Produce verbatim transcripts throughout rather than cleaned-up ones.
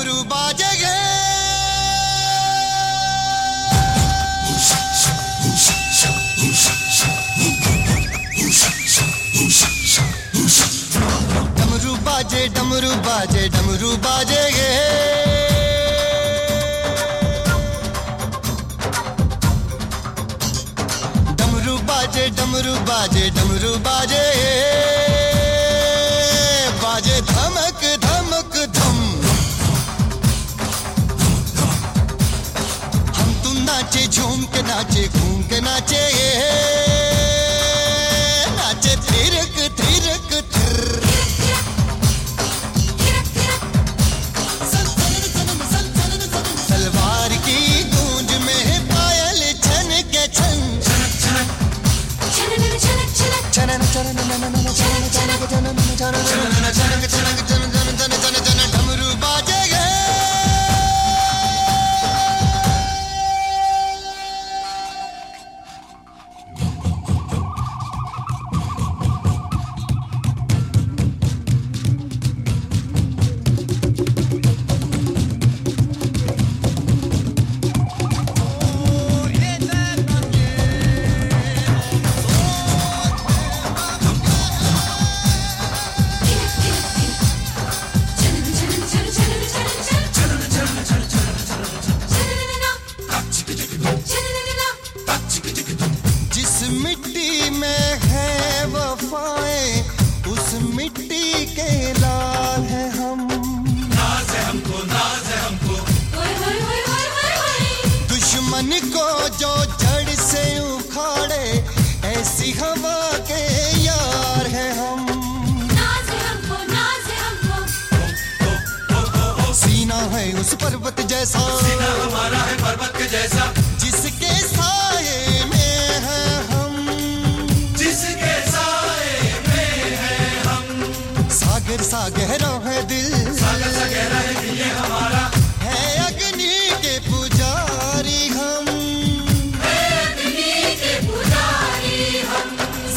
डमरू बाजेगे। डमरू बाजे डमरू बाजे डमरू बाजेगे। डमरू बाजे डमरू बाजे डमरू बाजे बाजे धमक धमक धम। हम तुम नाचे झूम के नाचे घूम के नाचे नाचे थिरक थिरक थिर। तलवार की गूंज में पायल छन के छन छनन छनक छनक छनन छनन छनन छनन छनक छनन छनन छनक छनक छनन छनन छनन डमरू बाजेगा। मिट्टी में है वफाएं उस मिट्टी के लाल है हम। नाज है हमको नाज है हमको दुश्मन को जो जड़ से उखाड़े ऐसी हवा के यार है हम। नाज है हमको नाज है हमको सीना है उस पर्वत जैसा, सीना हमारा है पर्वत के जैसा, जिसके साए में है हम, जिसके साए में है हम। सागर सा गहरा है दिल, सागर सा गहरा है दिल ये हमारा, है अग्नि के पुजारी हम, है अग्नि के पुजारी हम।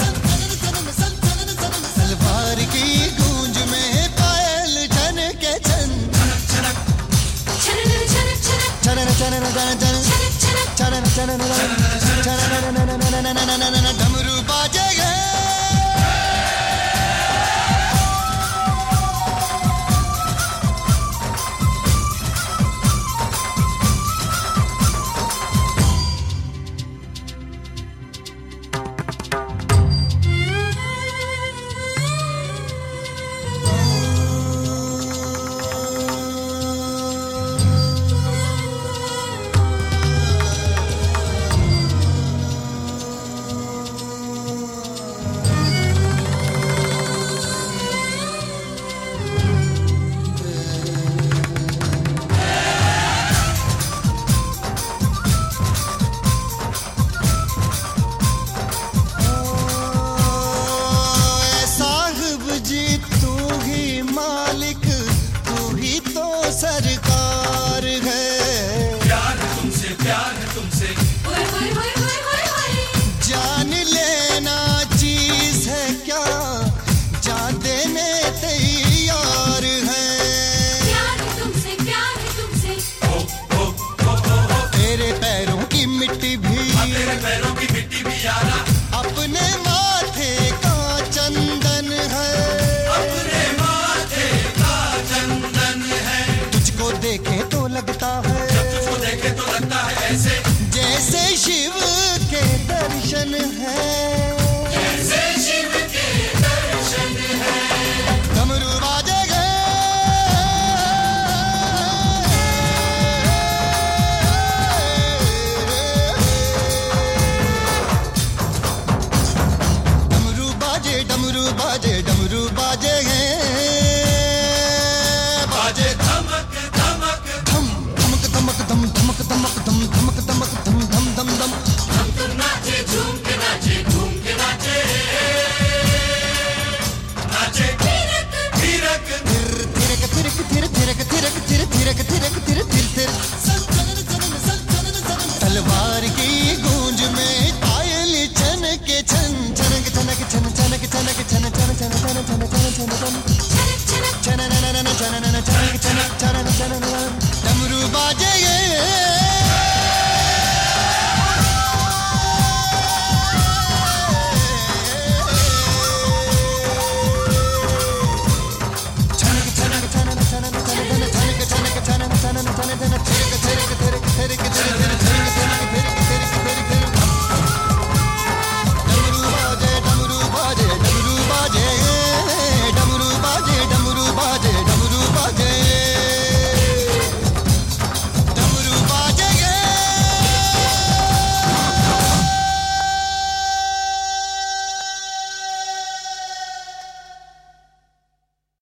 तलवार की गूंज में पायल छन के छन छनक छनन छनक छनक छनन छनन छनन छनन छनन छनन छनन डमरू बाजेगा। सरकार है प्यार है तुमसे प्यार है तुमसे, ओए ओए ओए ओए ओए ओए। जान लेना चीज है क्या, जान देने तैयार है। प्यार है तुमसे प्यार है तुमसे, ओ ओ ओ ओ ओ। तेरे पैरों की मिट्टी भी, तेरे पैरों की मिट्टी भी यारा, अपने माथे का चंदन है, अपने माथे का चंदन है। तुझको देखे तो लगता है, जब तुझको देखे तो लगता है ऐसे जैसे शिव के दर्शन है, जैसे शिव के दर्शन है। डमरू बाजेगा। डमरू बाजे डमरू बाजे डमरू बाजे हैं, बाजे धमक धमक धम धमक धमक धम धमक धमक